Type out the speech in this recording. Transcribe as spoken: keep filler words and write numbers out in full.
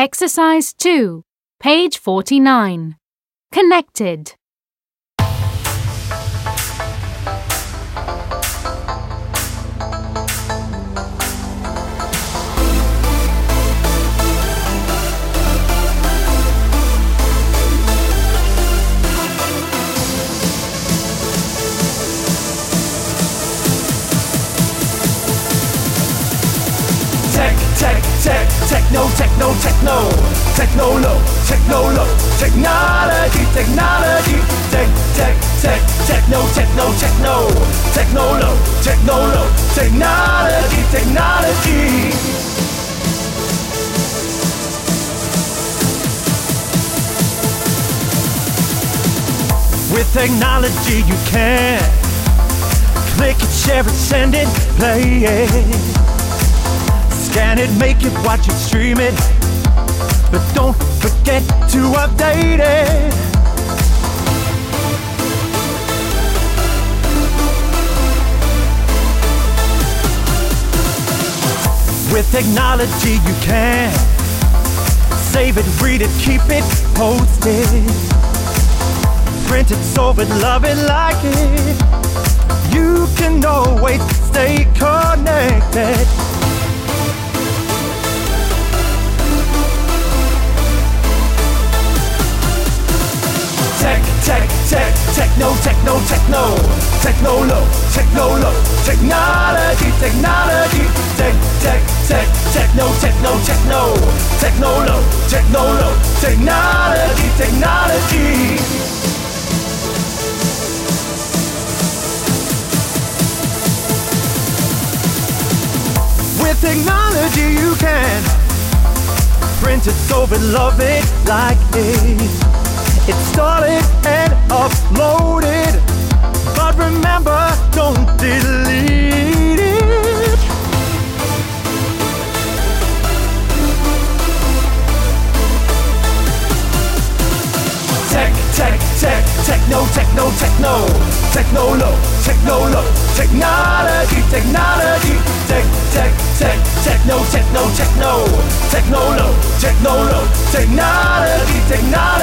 Exercise two, page forty-nine. Connected. Tech, tech, tech, techno, techno, techno, technolo, technolo, technology, technology, tech, tech, tech, techno, techno, techno, technolo, technolo, technology, technology. With technology you can click it, share it, send it, play it. Scan it, make it, watch it, stream it, but don't forget to update it. With technology you can save it, read it, keep it, post it, print it, solve it, love it, like it. You can always stay connected. Tech, tech, tech, techno, techno, techno, technolo, technolo, technology, technology, tech, tech, tech, techno, techno, techno, technolo, technolo, technology, technology. With technology you can print it, solve it, love it, like it. Install it and upload it, but remember, don't delete it. Tech, tech, tech, techno, techno, techno, technolo, technolo, technology, technology, tech, tech, tech, techno, techno, techno, technolo, technolo, technology, technology.